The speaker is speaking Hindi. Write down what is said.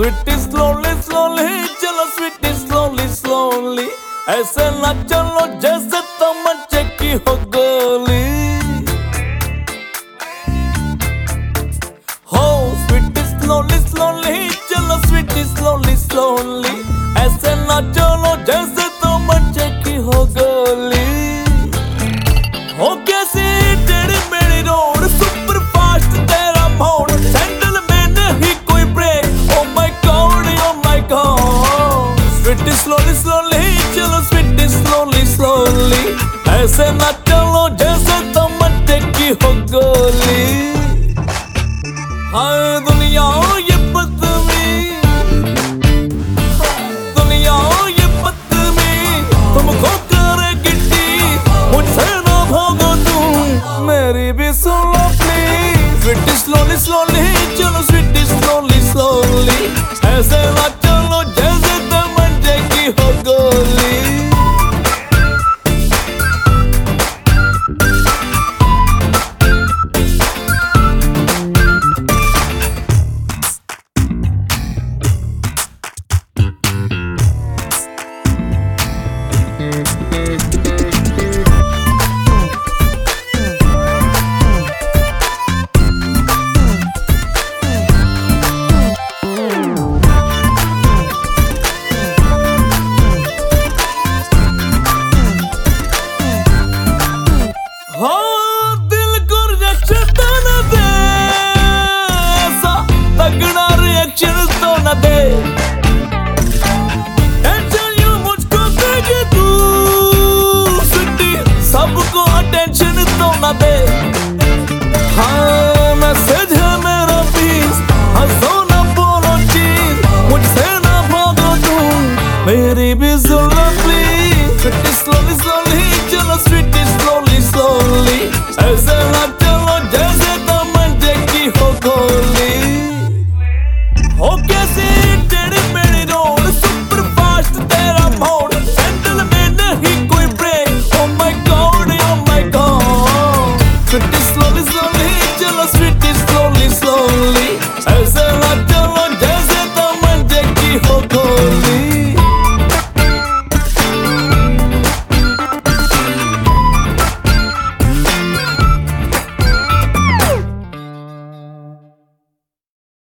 स्वीटी स्लोली स्लोली चलो स्वीटी स्लोली स्लोली, ऐसे ना चलो जैसे तमंचे की हो गोली। हो स्वीटी स्लोली स्लोली चलो स्वीटी स्लोली स्लोली, ऐसे ना चलो जैसे तमंचे की हो गोली। हो कैसी तेरी मेरी रोड सुपर फास्ट तेरा मोड़, सैंडल में नहीं कोई brake, oh my God oh my God. Sweetie slowly slowly चलो स्वीटी स्लोली स्लोली, ऐसे ना चलो जैसे तमंचे की हो गोली। हाय दुनिया ये बदतमीज, दुनिया ये बदतमीज, तुमको करे गिट्टी मुझसे ना भागो तुम, मेरी भी सुन लो प्लीज। Sweetie slowly slowly